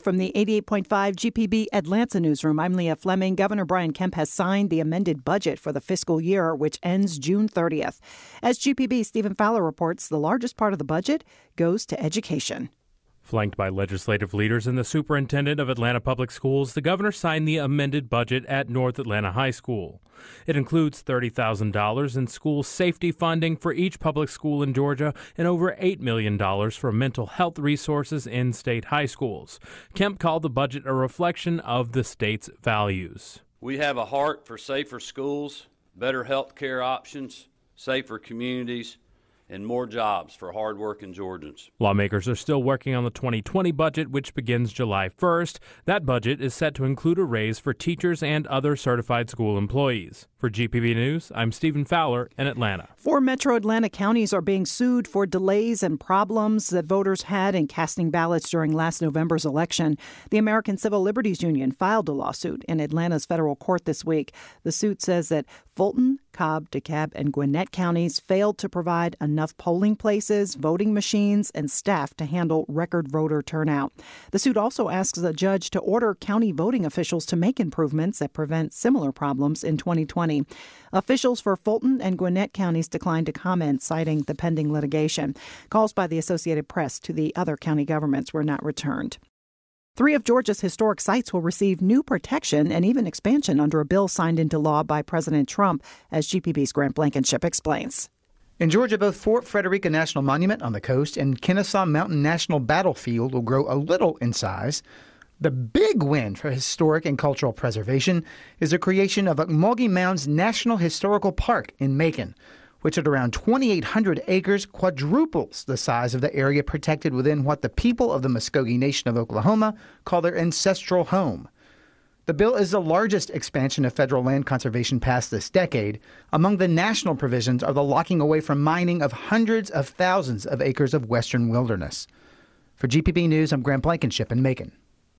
from the 88.5 GPB Atlanta newsroom, I'm Leah Fleming. Governor Brian Kemp has signed the amended budget for the fiscal year, which ends June 30th. As GPB Stephen Fowler reports, the largest part of the budget goes to education. Flanked by legislative leaders and the superintendent of Atlanta Public Schools, the governor signed the amended budget at North Atlanta High School. It includes $30,000 in school safety funding for each public school in Georgia and over $8 million for mental health resources in state high schools. Kemp called the budget a reflection of the state's values. We have a heart for safer schools, better health care options, safer communities, and more jobs for hard-working Georgians. Lawmakers are still working on the 2020 budget, which begins July 1st. That budget is set to include a raise for teachers and other certified school employees. For GPB News, I'm Stephen Fowler in Atlanta. 4 metro Atlanta counties are being sued for delays and problems that voters had in casting ballots during last November's election. The American Civil Liberties Union filed a lawsuit in Atlanta's federal court this week. The suit says that Fulton, Cobb, DeKalb, and Gwinnett counties failed to provide enough polling places, voting machines, and staff to handle record voter turnout. The suit also asks a judge to order county voting officials to make improvements that prevent similar problems in 2020. Officials for Fulton and Gwinnett counties declined to comment, citing the pending litigation. Calls by the Associated Press to the other county governments were not returned. 3 of Georgia's historic sites will receive new protection and even expansion under a bill signed into law by President Trump, as GPB's Grant Blankenship explains. In Georgia, both Fort Frederica National Monument on the coast and Kennesaw Mountain National Battlefield will grow a little in size. The big win for historic and cultural preservation is the creation of Ocmulgee Mounds National Historical Park in Macon, which at around 2,800 acres quadruples the size of the area protected within what the people of the Muskogee Nation of Oklahoma call their ancestral home. The bill is the largest expansion of federal land conservation passed this decade. Among the national provisions are the locking away from mining of hundreds of thousands of acres of western wilderness. For GPB News, I'm Grant Blankenship in Macon.